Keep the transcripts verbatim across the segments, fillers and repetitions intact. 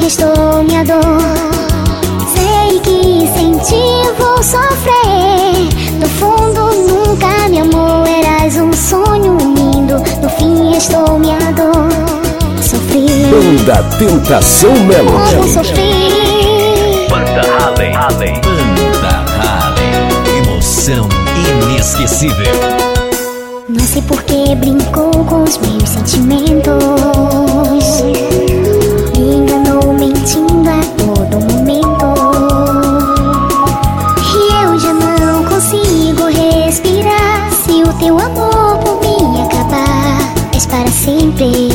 restou minha dor. Sei que sem ti vou sofrer. No fundo nunca me amou, eras um sonho lindo. No fim restou minha dor. Sofri. Banda Tentação Melody. Como sofri. Banda Halley, Halley. Banda Halley. Emoção inesquecível. Não sei por que brincou com os meus sentimentos. Me enganou mentindo a todo momento. E eu já não consigo respirar. Se o teu amor por mim acabar, és para sempre.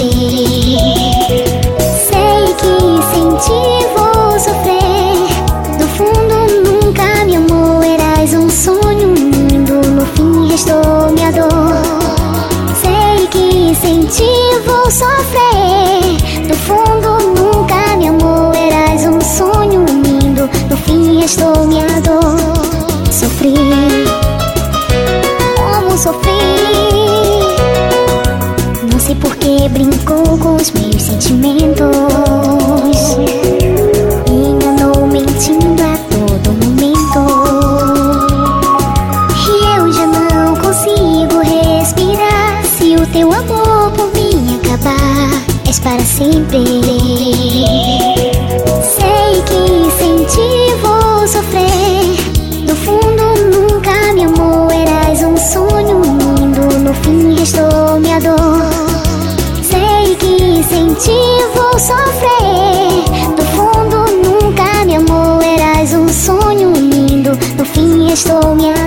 Sei que sem ti vou sofrer. No fundo nunca me amou, eras um sonho lindo. No fim restou minha dor. Sei que sem ti vou sofrer. No fundo nunca me amou, eras um sonho lindo. No fim restou minha dor. Sofri, como sofri. Não sei por que brincou com os meus sentimentos. Me enganou mentindo a todo momento. E eu já não consigo respirar. Se o teu amor por mim acabar, és para sempre. Sei que sem ti vou sofrer. No fundo nunca me amou, eras um sonho lindo. No fim restou minha dor. Sei que sem ti vou sofrer. No fundo nunca me amou, eras um sonho lindo. No fim restou minha